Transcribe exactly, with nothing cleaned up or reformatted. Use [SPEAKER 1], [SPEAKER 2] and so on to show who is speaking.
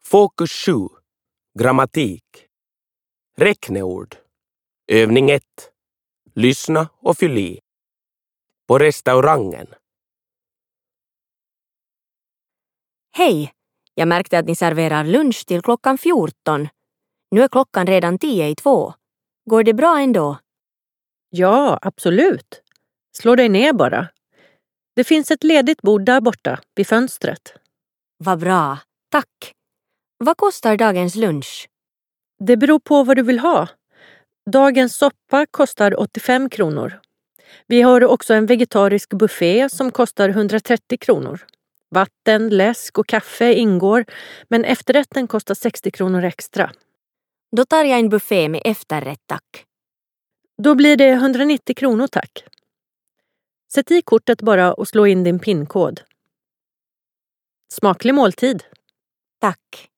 [SPEAKER 1] Fokus sju. Grammatik. Räkneord. Övning ett. Lyssna och fyll i. På restaurangen.
[SPEAKER 2] Hej, jag märkte att ni serverar lunch till klockan fjorton. Nu är klockan redan tio i två. Går det bra ändå?
[SPEAKER 3] Ja, absolut. Slå dig ner bara. Det finns ett ledigt bord där borta, vid fönstret.
[SPEAKER 2] Vad bra, tack. Vad kostar dagens lunch?
[SPEAKER 3] Det beror på vad du vill ha. Dagens soppa kostar åttiofem kronor. Vi har också en vegetarisk buffé som kostar hundratrettio kronor. Vatten, läsk och kaffe ingår, men efterrätten kostar sextio kronor extra.
[SPEAKER 2] Då tar jag en buffé med efterrätt, tack.
[SPEAKER 3] Då blir det hundranittio kronor, tack. Sätt i kortet bara och slå in din pinkod. Smaklig måltid.
[SPEAKER 2] Tack.